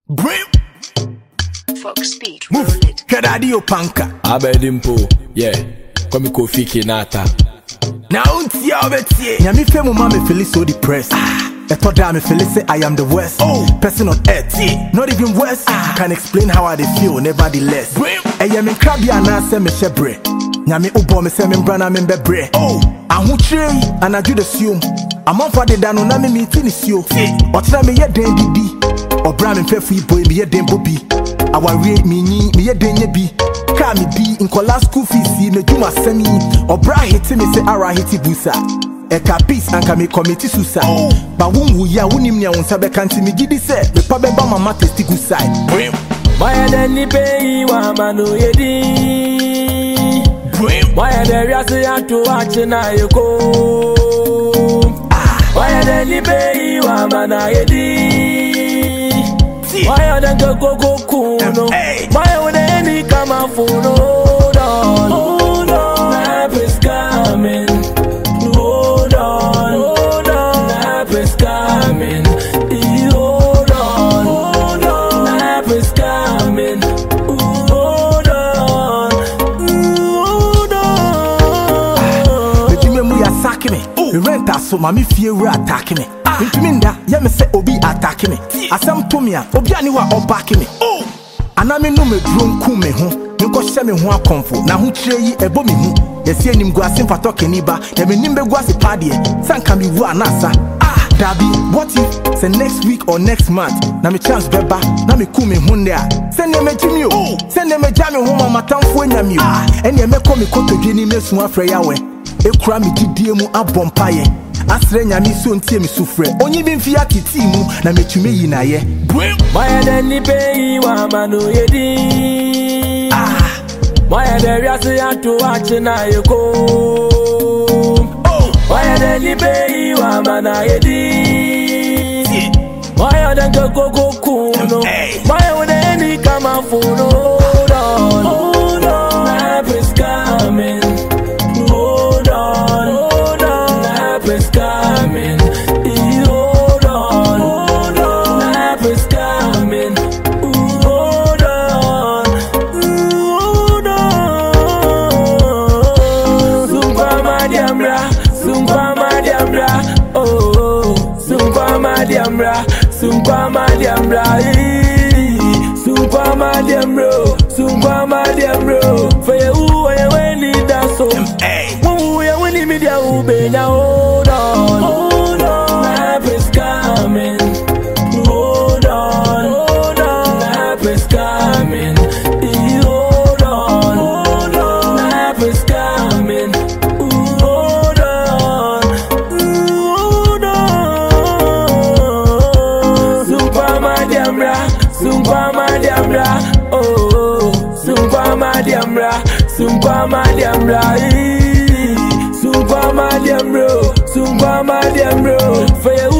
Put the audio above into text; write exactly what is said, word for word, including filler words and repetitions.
Brim. Fox Speed. Move. Kadadio panka. Abedimpo. Yeah. Komi Kofi Kinata. Now unti obeti. Nyami fe mo ma me feel so depressed. Ah. Eto da me feel say I am the worst oh. person on earth. Yeah. Not even worse. Ah. I can explain how I dey feel nevertheless. Brim. Eye me krabia na se me shebre. Nyami ubo me se me brana me bebre. Oh. Ahu tre and I do the assume. Amanfa de da no na me meet ni sio. Otra me ye den didi. Obra me pɛ fu boy me ye den bobi. Aware me ni me ye den ye bi. Ka me di in kola school fees me dwuma sami. Obra hit me say ara hit busa. Eka peace anka me committee suicide. Oh. Ba wunwu ya wunim nya wonsa be kanti me gidi say me pa be ba mama testi good side. Brim. Why then ni pay wa manu yedi. Brim. Why there ya say to watch na yeko. Why then ni pay wa mana yedi. Why are they go go go kuno? Why would any come out for hold on? Hold on, nap is coming. Hold on, hold on, nap is coming. Hold on, hold on, nap is coming. Hold on, hold on. But you remember you attack me. You rent us so mami fear we attack me. Minda, ya me say obi attack me. Asam to me a obi ani wa oback me. Oh, anami no me drum ku me ho. Me ko hye me ho akomfo. Na ho kire yi ebo me hu. Yesi anim gu asem fato keniba. Ya me nim be gu ase pade. Sanka me wu anasa. Ah, Dabi, what if say next week or next month? Na me chance beba, na me ku me ho ndia. Send me jimi o. Send me jam me ho mama tamfo anyam yo. Ene me ko me kotodwe ni me su afre yawe. Ekura me gidie mu abompaye. Asre nyami so ntie mi sufre onyi bi mfia titi mu na metume yi na ye. Brim. Why then ni pay wa manu yedi. Ah. Why there ya say to watch na yeko. Oh. Why then ni pay wa mana yedi. Why then go go go kuno. Why would any come out for hold on. Hold on, nap is coming. Hold on, hold on, nap is coming. Hold on, hold on, nap is coming. Hold on, hold on. Sumpa madiamra, sumpa madiamra. Oh, sumpa madiamra, sumpa madiamra. Sumpa madiamro, sumpa madiamro. For you, I when need that so. Media ubenya hold on, hold on, nap is coming. Hold on, hold on, nap is coming. Hold on, hold on, nap is coming. Hold on, hold on. Super madiamra, super madiamra. Oh, super madiamra, super madiamra. Sumpa madiam bro, sumpa madiam bro. For you